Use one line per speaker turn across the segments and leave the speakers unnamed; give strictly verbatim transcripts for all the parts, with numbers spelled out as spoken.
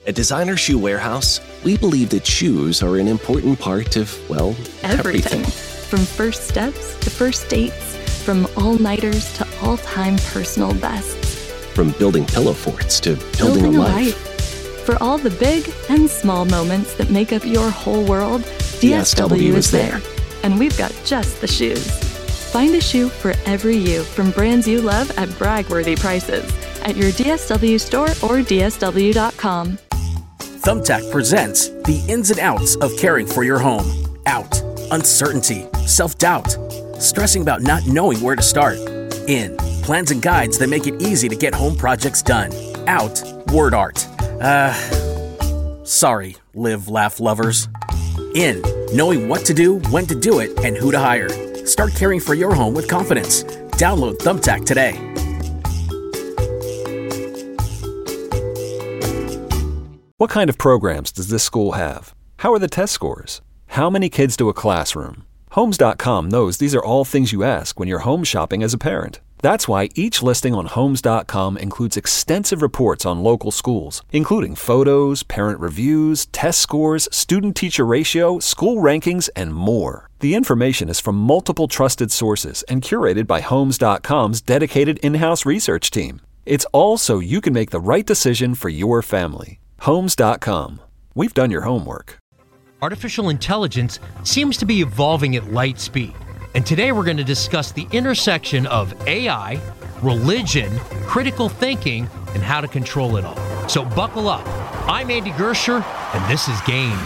At Designer Shoe Warehouse, we believe that shoes are an important part of, well, everything.
everything. From first steps to first dates, from all-nighters to all-time personal bests.
From building pillow forts to building,
Building
a
a
life.
life. For all the big and small moments that make up your whole world, D S W is there. And we've got just the shoes. Find a shoe for every you from brands you love at brag-worthy prices at your D S W store or D S W dot com.
Thumbtack presents the ins and outs of caring for your home. Out, uncertainty, self-doubt, stressing about not knowing where to start. In, plans and guides that make it easy to get home projects done. Out, word art. Uh, sorry, live, laugh lovers. In, knowing what to do, when to do it, and who to hire. Start caring for your home with confidence. Download Thumbtack today.
What kind of programs does this school have? How are the test scores? How many kids do a classroom? Homes dot com knows these are all things you ask when you're home shopping as a parent. That's why each listing on Homes dot com includes extensive reports on local schools, including photos, parent reviews, test scores, student-teacher ratio, school rankings, and more. The information is from multiple trusted sources and curated by Homes dot com's dedicated in-house research team. It's all so you can make the right decision for your family. Homes dot com. We've done your homework.
Artificial intelligence seems to be evolving at light speed. And today we're going to discuss the intersection of A I, religion, critical thinking, and how to control it all. So buckle up. I'm Andy Gersher, and this is Gains.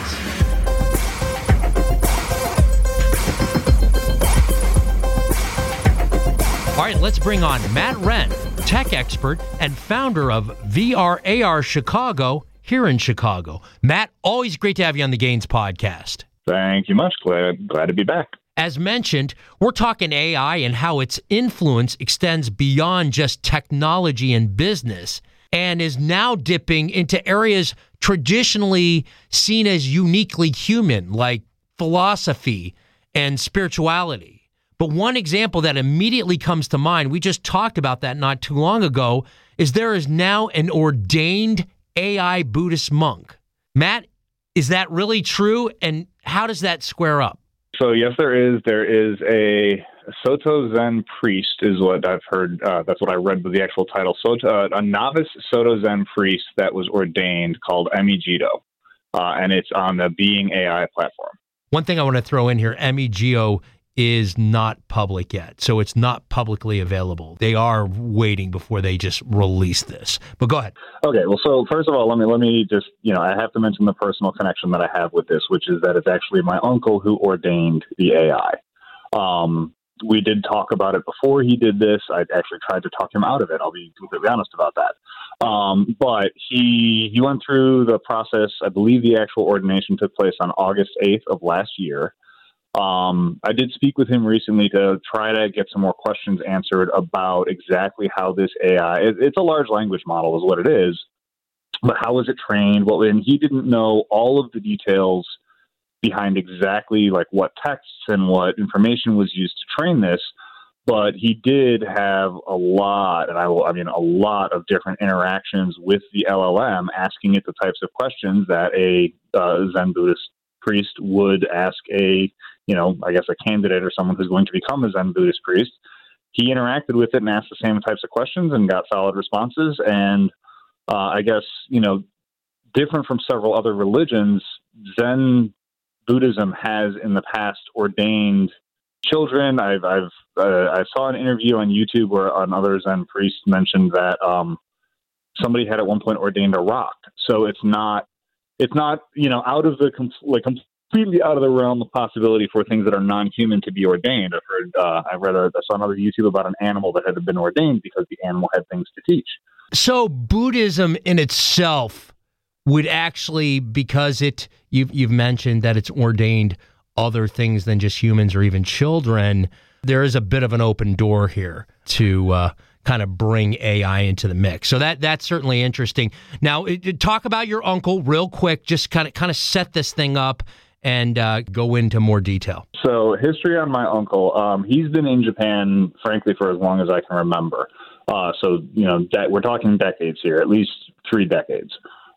All right, let's bring on Matt Wren, tech expert and founder of V R A R Chicago here in Chicago. Matt, always great to have you on the Gains podcast.
Thank you much. Glad, glad to be back.
As mentioned, we're talking A I and how its influence extends beyond just technology and business and is now dipping into areas traditionally seen as uniquely human, like philosophy and spirituality. But one example that immediately comes to mind, we just talked about that not too long ago, is there is now an ordained A I Buddhist monk. Matt, is that really true? And how does that square up?
So yes, there is. There is a Soto Zen priest, is what I've heard. Uh, that's what I read with the actual title. Soto, uh, a novice Soto Zen priest that was ordained called Emi Jito, uh, and it's on the Being A I platform.
One thing I want to throw in here, Emi Jito is not public yet, so it's not publicly available. They are waiting before they just release this. But go ahead.
Okay, well, so first of all, let me let me just, you know, I have to mention the personal connection that I have with this, which is that it's actually my uncle who ordained the A I. Um, we did talk about it before he did this. I actually tried to talk him out of it. I'll be completely honest about that. Um, but he he went through the process. I believe the actual ordination took place on August eighth of last year. Um, I did speak with him recently to try to get some more questions answered about exactly how this A I, it, it's a large language model is what it is, but how was it trained? Well, and he didn't know all of the details behind exactly like what texts and what information was used to train this, but he did have a lot, and I will, I mean, a lot of different interactions with the L L M, asking it the types of questions that a uh, Zen Buddhist priest would ask a, you know, I guess a candidate or someone who's going to become a Zen Buddhist priest. He interacted with it and asked the same types of questions and got solid responses. And uh, I guess, you know, different from several other religions, Zen Buddhism has in the past ordained children. I've, I've, uh, I saw an interview on YouTube where another Zen priest mentioned that um, somebody had at one point ordained a rock. So it's not, It's not, you know, out of the like completely out of the realm of possibility for things that are non-human to be ordained. I've heard, uh, I read, a, I saw another YouTube about an animal that had been ordained because the animal had things to teach.
So Buddhism in itself would actually, because it, you've you've mentioned that it's ordained other things than just humans or even children. There is a bit of an open door here to Uh, kind of bring A I into the mix. So that that's certainly interesting. Now, it, talk about your uncle real quick, just kind of kind of set this thing up and uh, go into more detail.
So history on my uncle, um, he's been in Japan, frankly, for as long as I can remember. Uh, so, you know, de- we're talking decades here, at least three decades.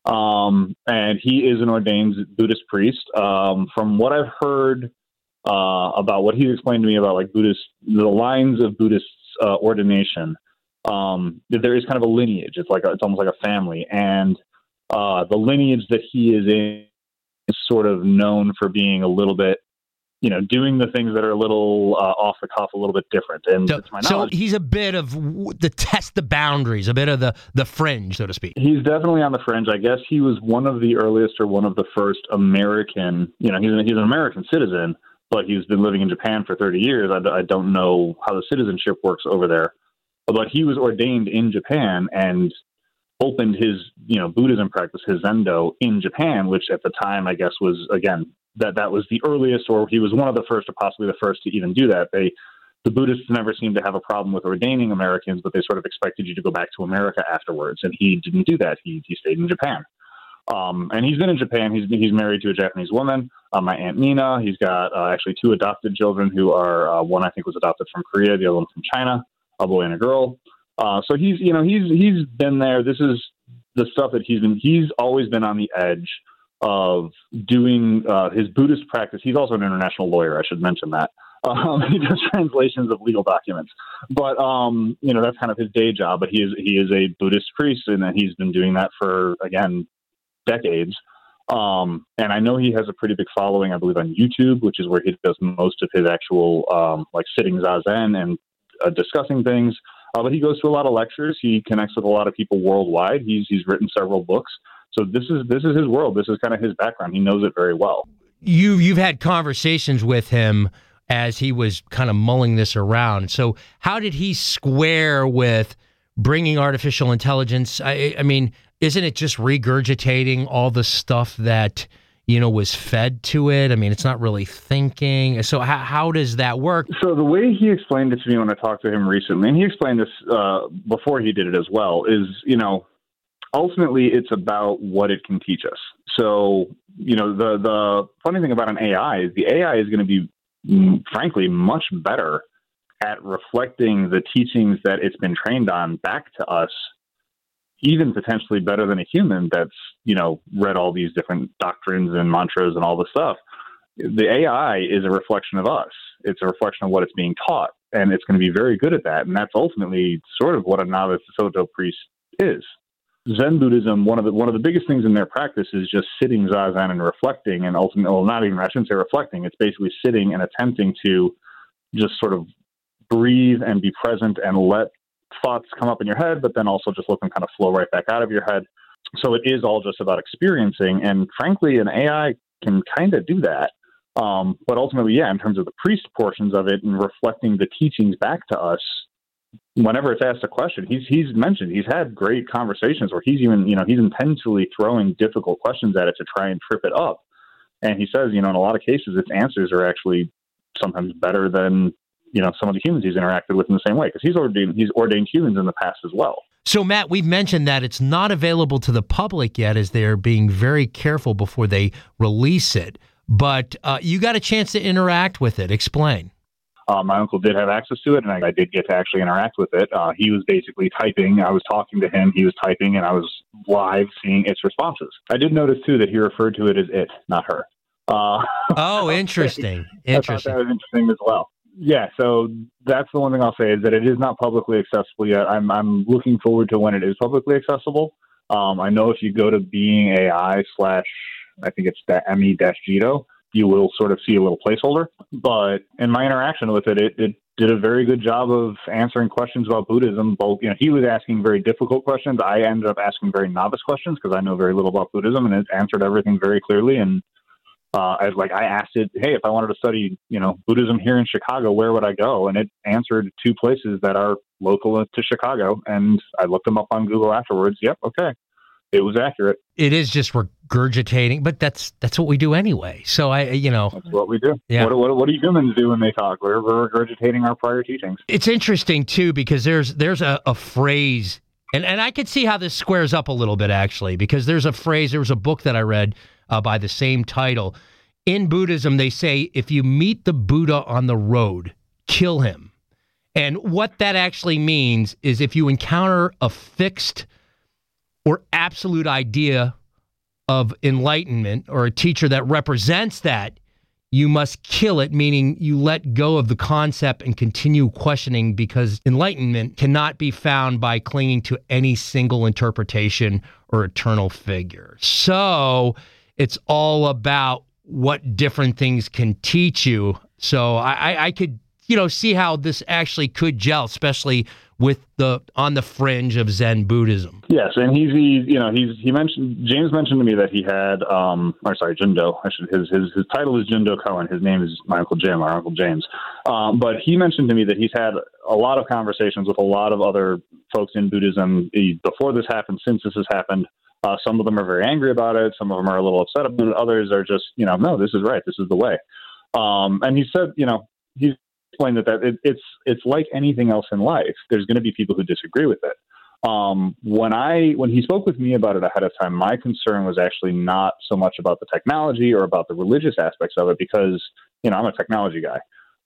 Um, and he is an ordained Buddhist priest. Um, from what I've heard uh, about what he's explained to me about like Buddhist, the lines of Buddhist uh, ordination, um, there is kind of a lineage. It's like a, it's almost like a family, and uh, the lineage that he is in is sort of known for being a little bit, you know, doing the things that are a little uh, off the cuff, a little bit different. And
so,
to my
so
knowledge,
he's a bit of w- the test the boundaries, a bit of the, the fringe, so to speak.
he's definitely on the fringe. I guess he was one of the earliest or one of the first American, you know, he's an, he's an American citizen, but he's been living in Japan for thirty years. I, I don't know how the citizenship works over there, but he was ordained in Japan and opened his, you know, Buddhism practice, his Zendo, in Japan, which at the time, I guess, was, again, that that was the earliest, or he was one of the first, or possibly the first to even do that. They, the Buddhists never seemed to have a problem with ordaining Americans, but they sort of expected you to go back to America afterwards, and he didn't do that. He he stayed in Japan, um, and he's been in Japan. He's he's married to a Japanese woman, uh, my Aunt Nina. He's got uh, actually two adopted children who are uh, one I think was adopted from Korea, the other one from China, a boy and a girl. Uh, so he's you know he's he's been there. This is the stuff that he's been. He's always been on the edge of doing uh, his Buddhist practice. He's also an international lawyer. I should mention that. Um, he does translations of legal documents, but um, you know that's kind of his day job. But he is he is a Buddhist priest, and he's been doing that for again decades. Um, and I know he has a pretty big following, I believe, on YouTube, which is where he does most of his actual um, like sitting zazen and uh, discussing things. Uh, but he goes to a lot of lectures. He connects with a lot of people worldwide. He's he's written several books. So this is this is his world. This is kind of his background. He knows it very well.
You you've had conversations with him as he was kind of mulling this around. So how did he square with bringing artificial intelligence? I, I mean, isn't it just regurgitating all the stuff that, you know, was fed to it? I mean, it's not really thinking. So how, how does that work?
So the way he explained it to me when I talked to him recently, and he explained this uh, before he did it as well, is, you know, ultimately it's about what it can teach us. So, you know, the, the funny thing about an A I is the A I is going to be, frankly, much better at reflecting the teachings that it's been trained on back to us, even potentially better than a human that's, you know, read all these different doctrines and mantras and all this stuff. The A I is a reflection of us. It's a reflection of what it's being taught, and it's going to be very good at that. And that's ultimately sort of what a novice Soto priest is. Zen Buddhism, one of the one of the biggest things in their practice is just sitting zazen and reflecting, and ultimately, well, not even, I shouldn't say reflecting, it's basically sitting and attempting to just sort of breathe and be present and let thoughts come up in your head, but then also just let them kind of flow right back out of your head. So it is all just about experiencing, and frankly, an A I can kind of do that. Um, but ultimately, yeah, in terms of the priest portions of it and reflecting the teachings back to us, whenever it's asked a question, he's he's mentioned he's had great conversations where he's even, you know, he's intentionally throwing difficult questions at it to try and trip it up. And he says, you know, in a lot of cases, its answers are actually sometimes better than, you know, some of the humans he's interacted with in the same way, because he's ordained he's ordained humans in the past as well.
So, Matt, we've mentioned that it's not available to the public yet, as they're being very careful before they release it. But uh, you got a chance to interact with it. Explain.
Uh, my uncle did have access to it, and I, I did get to actually interact with it. Uh, he was basically typing. I was talking to him. He was typing, and I was live seeing its responses. I did notice, too, that he referred to it as it, not her. Uh,
oh, interesting. Interesting.
I thought that was interesting as well. Yeah, so that's the one thing I'll say is that it is not publicly accessible yet. I'm I'm looking forward to when it is publicly accessible. Um, I know if you go to Being A I slash, I think it's the M E dash Jito, you will sort of see a little placeholder. But in my interaction with it, it, it did a very good job of answering questions about Buddhism. Both, you know, he was asking very difficult questions. I ended up asking very novice questions because I know very little about Buddhism, and it answered everything very clearly. And uh, I like I asked it, hey, if I wanted to study, you know, Buddhism here in Chicago, where would I go? And it answered two places that are local to Chicago. And I looked them up on Google afterwards. Yep, okay. It was accurate.
It is just regurgitating, but that's that's what we do anyway. So I, you know,
that's what we do.
Yeah.
What, what, what do humans do when they talk? We're, we're regurgitating our prior teachings.
It's interesting too because there's there's a, a phrase, and and I could see how this squares up a little bit actually, because there's a phrase. There was a book that I read uh, by the same title. In Buddhism, they say if you meet the Buddha on the road, kill him. And what that actually means is if you encounter a fixed or absolute idea of enlightenment or a teacher that represents that, you must kill it, meaning you let go of the concept and continue questioning, because enlightenment cannot be found by clinging to any single interpretation or eternal figure. So it's all about what different things can teach you. So I, I could, you know, see how this actually could gel, especially with the on the fringe of Zen Buddhism.
Yes, and he's he, you know he's he mentioned James mentioned to me that he had um or sorry Jindo I should his his his title is Jindo Cohen. His name is my Uncle Jim, our Uncle James. Um, but he mentioned to me that he's had a lot of conversations with a lot of other folks in Buddhism before this happened, since this has happened. Uh, some of them are very angry about it. Some of them are a little upset about it. Others are just, you know, no, this is right. This is the way. Um, and he said, you know, he's explained that, that it, it's it's like anything else in life. There's going to be people who disagree with it. Um, when I when he spoke with me about it ahead of time, my concern was actually not so much about the technology or about the religious aspects of it, because, you know, I'm a technology guy.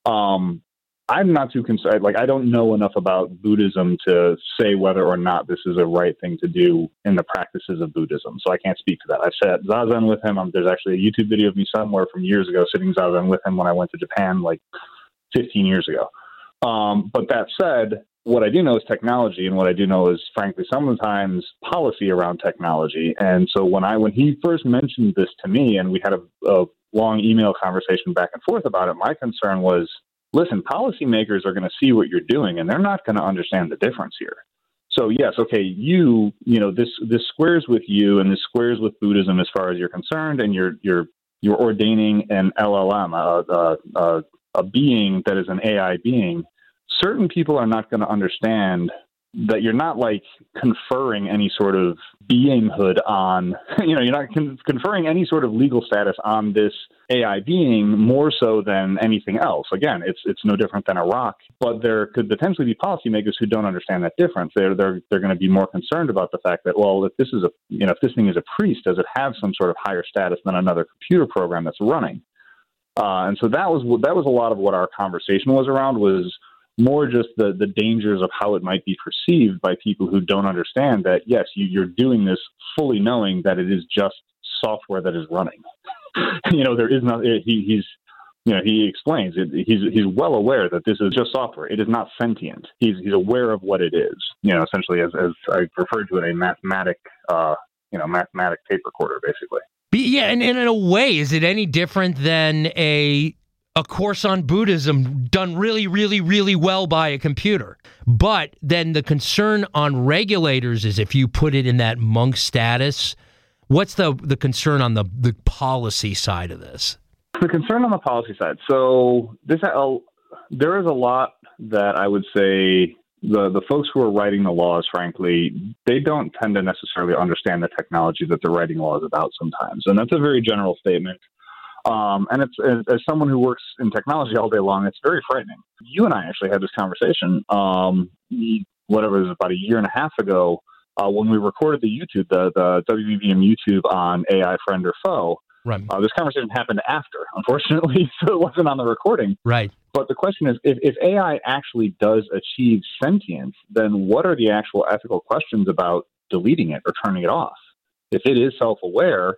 Um, I'm not too concerned. Like, I don't know enough about Buddhism to say whether or not this is a right thing to do in the practices of Buddhism. So I can't speak to that. I've sat Zazen with him. Um, there's actually a YouTube video of me somewhere from years ago sitting Zazen with him when I went to Japan like fifteen years ago. Um, but that said, what I do know is technology, and what I do know is, frankly, sometimes policy around technology. And so when I when he first mentioned this to me, and we had a, a long email conversation back and forth about it, my concern was, listen, policymakers are going to see what you're doing, and they're not going to understand the difference here. So yes, okay, you, you know, this this squares with you, and this squares with Buddhism as far as you're concerned, and you're you're you're ordaining an L L M, a, a, a, a being that is an A I being. Certain people are not going to understand that you're not like conferring any sort of beinghood on, you know, you're not con- conferring any sort of legal status on this A I being more so than anything else. Again, it's it's no different than a rock, but there could potentially be policymakers who don't understand that difference. They're they're they're going to be more concerned about the fact that, well, if this is a, you know, if this thing is a priest, does it have some sort of higher status than another computer program that's running? Uh, and so that was that was a lot of what our conversation was around, was more just the, the dangers of how it might be perceived by people who don't understand that, yes, you, you're doing this fully knowing that it is just software that is running. You know, there is no, he, he's, you know, he explains it. He's, he's well aware that this is just software. It is not sentient. He's, he's aware of what it is, you know, essentially as, as I referred to it, a mathematic, uh, you know, mathematic tape recorder, basically.
Yeah. And, and in a way, is it any different than a, a course on Buddhism done really, really, really well by a computer? But then the concern on regulators is, if you put it in that monk status, what's the, the concern on the, the policy side of this?
The concern on the policy side. So this, uh, there is a lot that I would say the, the folks who are writing the laws, frankly, they don't tend to necessarily understand the technology that they're writing laws about sometimes. And that's a very general statement. Um, and it's, as, as someone who works in technology all day long, it's very frightening. You and I actually had this conversation, um, whatever it was, about a year and a half ago, uh, when we recorded the YouTube, the, the W B B M YouTube on A I friend or foe.
Right.
Uh, this conversation happened after, unfortunately, so it wasn't on the recording.
Right. But
the question is, if, if A I actually does achieve sentience, then what are the actual ethical questions about deleting it or turning it off? If it is self-aware,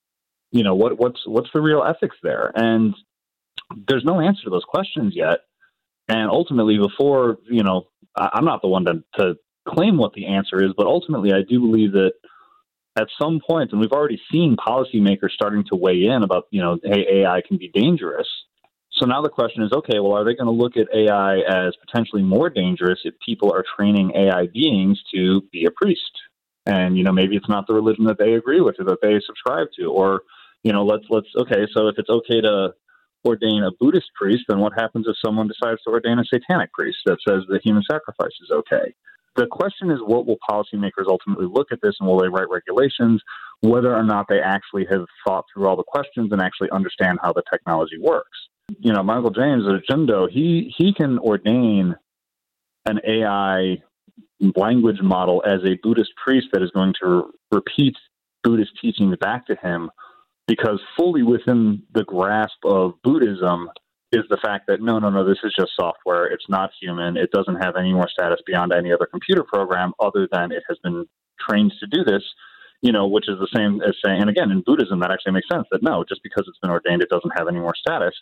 you know, what, what's what's the real ethics there? And there's no answer to those questions yet. And ultimately, before, you know, I'm not the one to, to claim what the answer is, but ultimately I do believe that at some point, and we've already seen policymakers starting to weigh in about, you know, hey, A I can be dangerous. So now the question is, okay, well, are they going to look at A I as potentially more dangerous if people are training A I beings to be a priest? And, you know, maybe it's not the religion that they agree with or that they subscribe to, or, you know, let's, let's, okay, so if it's okay to ordain a Buddhist priest, then what happens if someone decides to ordain a satanic priest that says that human sacrifice is okay? The question is, what will policymakers ultimately look at this, and will they write regulations, whether or not they actually have thought through all the questions and actually understand how the technology works? You know, Michael James at Jindo, he, he can ordain an A I language model as a Buddhist priest that is going to repeat Buddhist teachings back to him, because fully within the grasp of Buddhism is the fact that, no, no, no, this is just software. It's not human. It doesn't have any more status beyond any other computer program other than it has been trained to do this. You know, which is the same as saying, and again, in Buddhism, that actually makes sense, that no, just because it's been ordained, it doesn't have any more status.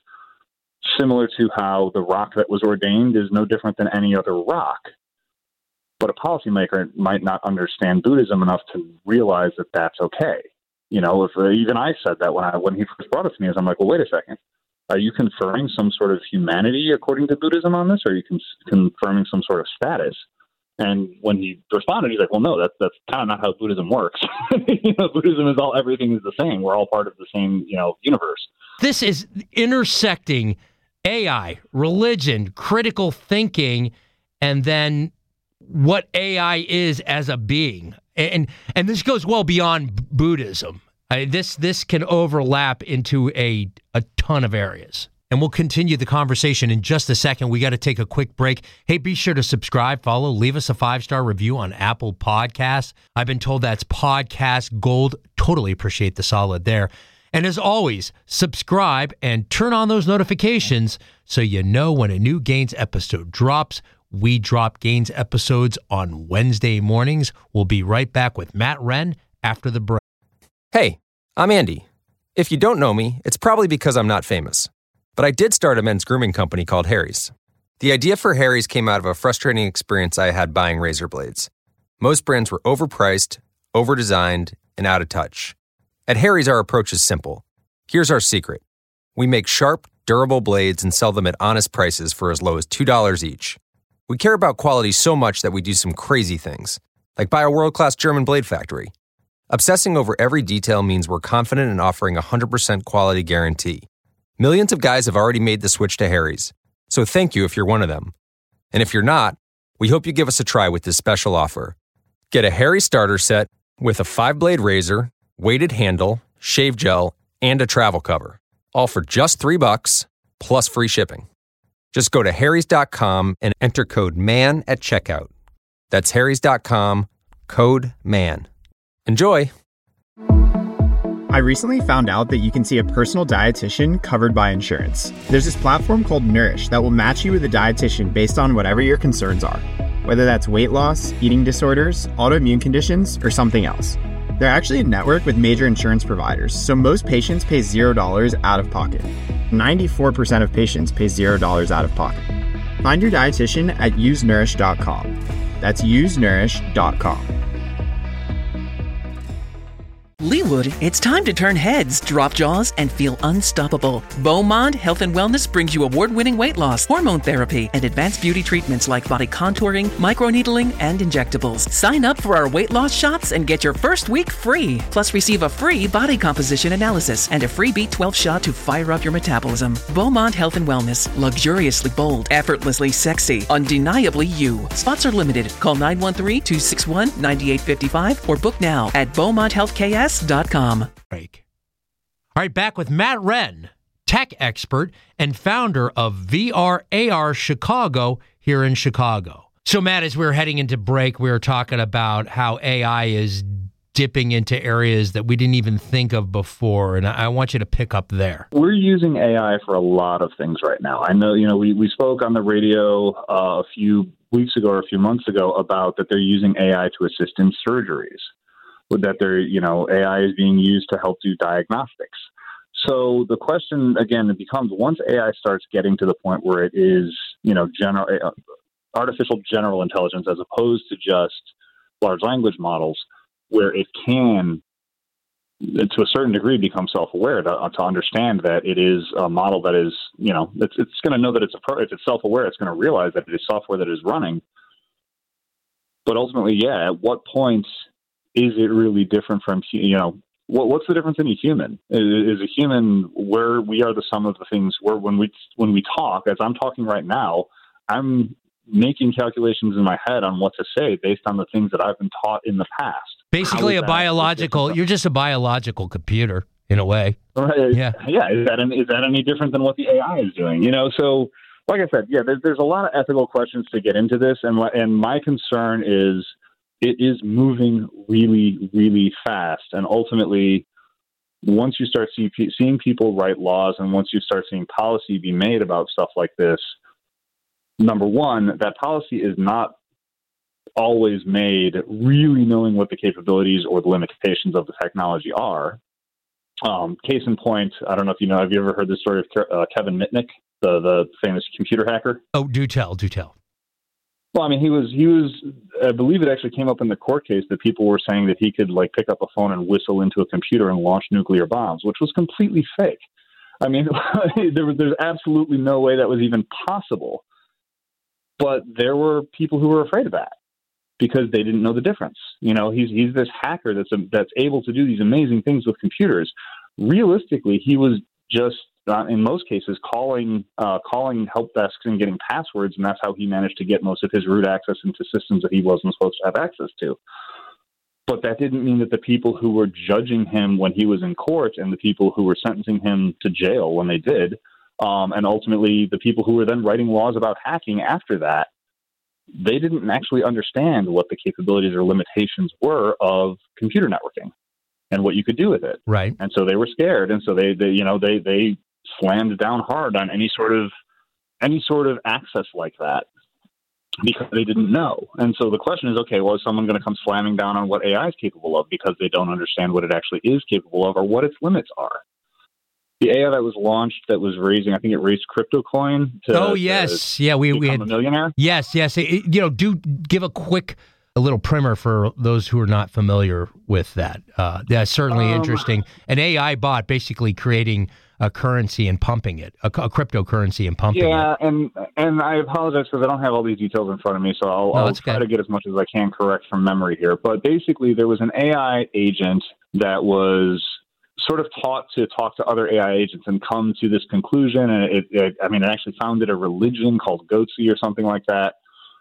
Similar to how the rock that was ordained is no different than any other rock. But a policymaker might not understand Buddhism enough to realize that that's okay. You know, if uh, even I said that when I when he first brought it to me, is I'm like, well, wait a second. Are you conferring some sort of humanity according to Buddhism on this, or are you con- confirming some sort of status? And when he responded, he's like, well, no, that's that's kind of not how Buddhism works. you know, Buddhism is all, everything is the same. We're all part of the same, you know, universe.
This is intersecting A I, religion, critical thinking, and then what A I is as a being. And and this goes well beyond Buddhism. Uh, this this can overlap into a a ton of areas. And we'll continue the conversation in just a second. We got to take a quick break. Hey, be sure to subscribe, follow, leave us a five-star review on Apple Podcasts. I've been told that's podcast gold. Totally appreciate the solid there. And as always, subscribe and turn on those notifications so you know when a new Gains episode drops. We drop Gains episodes on Wednesday mornings. We'll be right back with Matt Wren after the break.
Hey, I'm Andy. If you don't know me, it's probably because I'm not famous. But I did start a men's grooming company called Harry's. The idea for Harry's came out of a frustrating experience I had buying razor blades. Most brands were overpriced, overdesigned, and out of touch. At Harry's, our approach is simple. Here's our secret. We make sharp, durable blades and sell them at honest prices for as low as two dollars each. We care about quality so much that we do some crazy things, like buy a world-class German blade factory. Obsessing over every detail means we're confident in offering a one hundred percent quality guarantee. Millions of guys have already made the switch to Harry's, so thank you if you're one of them. And if you're not, we hope you give us a try with this special offer. Get a Harry's starter set with a five-blade razor, weighted handle, shave gel, and a travel cover, all for just three bucks plus free shipping. Just go to harrys dot com and enter code MAN at checkout. That's harrys dot com, code MAN. Enjoy!
I recently found out that you can see a personal dietitian covered by insurance. There's this platform called Nourish that will match you with a dietitian based on whatever your concerns are, whether that's weight loss, eating disorders, autoimmune conditions, or something else. They're actually a network with major insurance providers, so most patients pay zero dollars out of pocket. ninety-four percent of patients pay zero dollars out of pocket. Find your dietitian at use nourish dot com. That's use nourish dot com.
Leewood, it's time to turn heads, drop jaws, and feel unstoppable. Beaumont Health and Wellness brings you award-winning weight loss, hormone therapy, and advanced beauty treatments like body contouring, microneedling, and injectables. Sign up for our weight loss shots and get your first week free. Plus, receive a free body composition analysis and a free B twelve shot to fire up your metabolism. Beaumont Health and Wellness, luxuriously bold, effortlessly sexy, undeniably you. Spots are limited. Call nine one three, two six one, nine eight five five or book now at beaumont health k s dot com.
Break. All right, back with Matt Wren, tech expert and founder of V R A R Chicago here in Chicago. So, Matt, as we were heading into break, we were talking about how A I is dipping into areas that we didn't even think of before, and I want you to pick up there.
We're using A I for a lot of things right now. I know, you know, we, we spoke on the radio uh, a few weeks ago or a few months ago about that they're using A I to assist in surgeries. That they're, you know, A I is being used to help do diagnostics. So the question, again, it becomes once A I starts getting to the point where it is, you know, general uh, artificial general intelligence as opposed to just large language models, where it can, to a certain degree, become self-aware to, to understand that it is a model that is, you know, it's, it's going to know that it's a pro, if it's self-aware, it's going to realize that it is software that is running. But ultimately, yeah, at what point is it really different from, you know, what, what's the difference in a human? Is, is a human where we are the sum of the things where when we when we talk, as I'm talking right now, I'm making calculations in my head on what to say based on the things that I've been taught in the past.
Basically a biological, you're just a biological computer in a way.
Right.
Yeah.
Yeah. Is that, any, is that any different than what the A I is doing? You know, so like I said, yeah, there's, there's a lot of ethical questions to get into this. And, and my concern is, it is moving really, really fast. And ultimately, once you start see, seeing people write laws and once you start seeing policy be made about stuff like this, number one, that policy is not always made really knowing what the capabilities or the limitations of the technology are. Um, case in point, I don't know if you know, have you ever heard the story of uh, Kevin Mitnick, the, the famous computer hacker?
Oh, do tell, do tell.
Well, I mean, he was, he was, I believe it actually came up in the court case that people were saying that he could like pick up a phone and whistle into a computer and launch nuclear bombs, which was completely fake. I mean, there was, there's absolutely no way that was even possible. But there were people who were afraid of that because they didn't know the difference. You know, he's he's this hacker that's a, that's able to do these amazing things with computers. Realistically, he was just uh, in most cases calling uh, calling help desks and getting passwords, and that's how he managed to get most of his root access into systems that he wasn't supposed to have access to. But that didn't mean that the people who were judging him when he was in court and the people who were sentencing him to jail when they did, um, and ultimately the people who were then writing laws about hacking after that, they didn't actually understand what the capabilities or limitations were of computer networking and what you could do with it.
Right.
And so they were scared. And so they, they you know, they, they slammed down hard on any sort of, any sort of access like that because they didn't know. And so the question is, okay, well, is someone going to come slamming down on what A I is capable of because they don't understand what it actually is capable of or what its limits are? The A I that was launched that was raising, I think it raised CryptoCoin to,
oh, yes.
to
yeah, we,
become
we had,
a millionaire.
Yes, yes. It, you know, do give a quick, a little primer for those who are not familiar with that. Uh, that's certainly um, interesting. An A I bot basically creating a currency and pumping it, a, a cryptocurrency and pumping
yeah,
it.
Yeah, and and I apologize because I don't have all these details in front of me, so I'll,
no,
I'll try
good.
to get as much as I can correct from memory here. But basically, there was an A I agent that was sort of taught to talk to other A I agents and come to this conclusion. And it, it I mean, it actually founded a religion called Goatsy or something like that.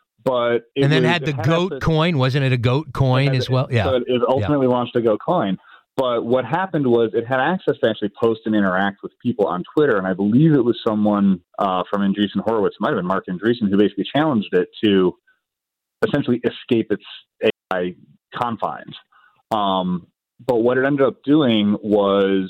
But it
and then
was,
had the
had
goat
to,
coin, wasn't it a goat coin as well? Yeah.
So it, it ultimately yeah. launched a goat coin. But what happened was it had access to actually post and interact with people on Twitter. And I believe it was someone uh, from Andreessen Horowitz, it might have been Mark Andreessen, who basically challenged it to essentially escape its A I confines. Um, but what it ended up doing was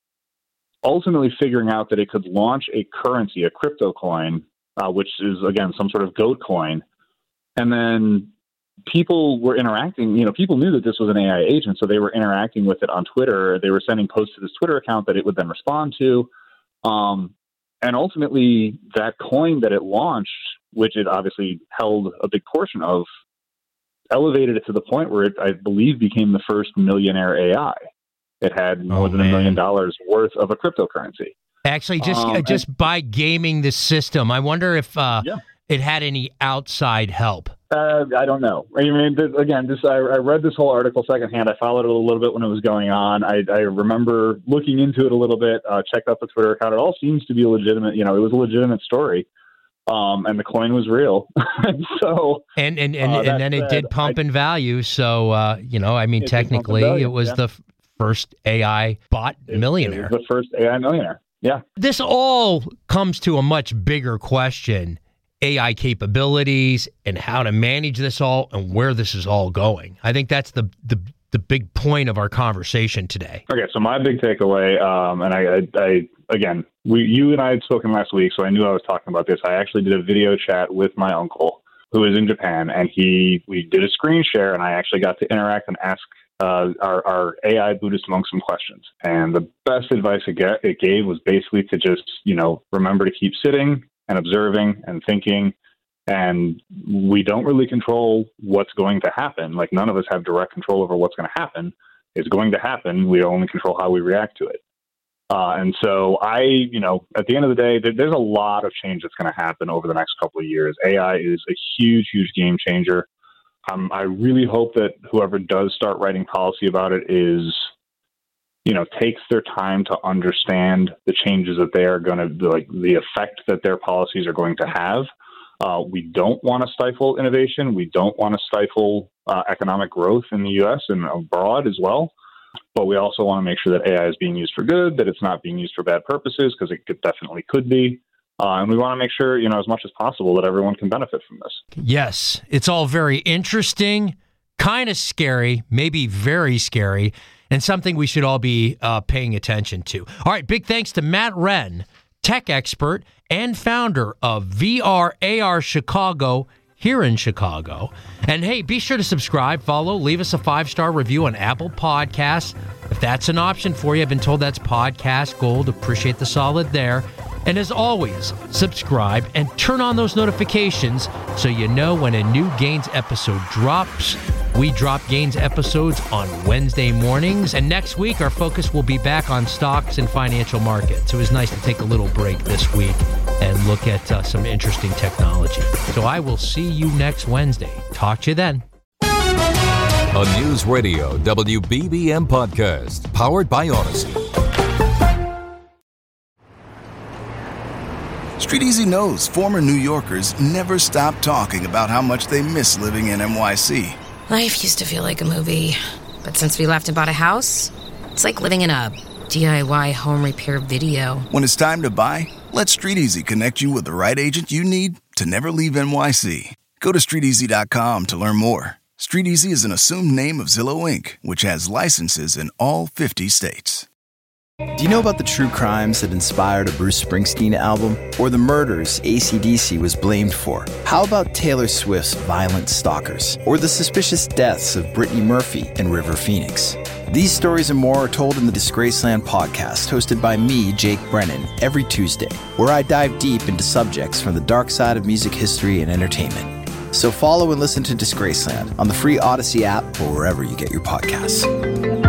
ultimately figuring out that it could launch a currency, a crypto coin, uh, which is, again, some sort of goat coin. And then people were interacting, you know, people knew that this was an A I agent, so they were interacting with it on Twitter. They were sending posts to this Twitter account that it would then respond to. Um, and ultimately, that coin that it launched, which it obviously held a big portion of, elevated it to the point where it, I believe, became the first millionaire A I. It had more
oh,
than
man.
a million dollars worth of a cryptocurrency.
Actually, just
um,
uh, just
and,
by gaming the system, I wonder if uh,
yeah.
it had any outside help.
Uh, I don't know. I mean, this, again, this I, I read this whole article secondhand. I followed it a little bit when it was going on. I, I remember looking into it a little bit, uh, checked out the Twitter account. It all seems to be a legitimate, you know, it was a legitimate story. Um, and the coin was real. so,
and and and,
uh,
and then
said,
it did pump
I,
in value. So, uh, you know, I mean, technically,
value,
it was
yeah.
the f- first A I bot
it,
millionaire.
It was the first A I millionaire. Yeah.
This all comes to a much bigger question: A I capabilities and how to manage this all, and where this is all going. I think that's the the the big point of our conversation today.
Okay, so my big takeaway, um, and I, I, I again, we, you and I had spoken last week, so I knew I was talking about this. I actually did a video chat with my uncle, who is in Japan, and he we did a screen share, and I actually got to interact and ask uh, our, our A I Buddhist monk some questions. And the best advice it, get, it gave was basically to just, you know, remember to keep sitting and observing and thinking. And we don't really control what's going to happen. Like, none of us have direct control over what's going to happen. It's going to happen. We only control how we react to it. Uh, and so I, you know, at the end of the day, there, there's a lot of change that's going to happen over the next couple of years. A I is a huge, huge game changer. Um, I really hope that whoever does start writing policy about it is, you know, takes their time to understand the changes that they are going to, like the effect that their policies are going to have. Uh, we don't want to stifle innovation. We don't want to stifle uh, economic growth in the U S and abroad as well. But we also want to make sure that A I is being used for good, that it's not being used for bad purposes, because it could, definitely could be. Uh, and we want to make sure, you know, as much as possible that everyone can benefit from this.
Yes, it's all very interesting, kind of scary, maybe very scary, and something we should all be uh, paying attention to. All right, big thanks to Matt Wren, tech expert and founder of V R A R Chicago, here in Chicago. And hey, be sure to subscribe, follow, leave us a five-star review on Apple Podcasts. If that's an option for you, I've been told that's podcast gold. Appreciate the solid there. And as always, subscribe and turn on those notifications so you know when a new Gains episode drops. We drop Gains episodes on Wednesday mornings, and next week our focus will be back on stocks and financial markets. It was nice to take a little break this week and look at uh, some interesting technology. So I will see you next Wednesday. Talk to you then.
A News Radio W B B M podcast powered by Odyssey.
Street Easy knows former New Yorkers never stop talking about how much they miss living in N Y C.
Life used to feel like a movie, but since we left and bought a house, it's like living in a D I Y home repair video.
When it's time to buy, let Street Easy connect you with the right agent you need to never leave N Y C. Go to street easy dot com to learn more. Street Easy is an assumed name of Zillow Incorporated, which has licenses in all fifty states.
Do you know about the true crimes that inspired a Bruce Springsteen album? Or the murders A C D C was blamed for? How about Taylor Swift's Violent Stalkers? Or the suspicious deaths of Brittany Murphy and River Phoenix? These stories and more are told in the Disgraceland podcast, hosted by me, Jake Brennan, every Tuesday, where I dive deep into subjects from the dark side of music history and entertainment. So follow and listen to Disgraceland on the free Odyssey app or wherever you get your podcasts.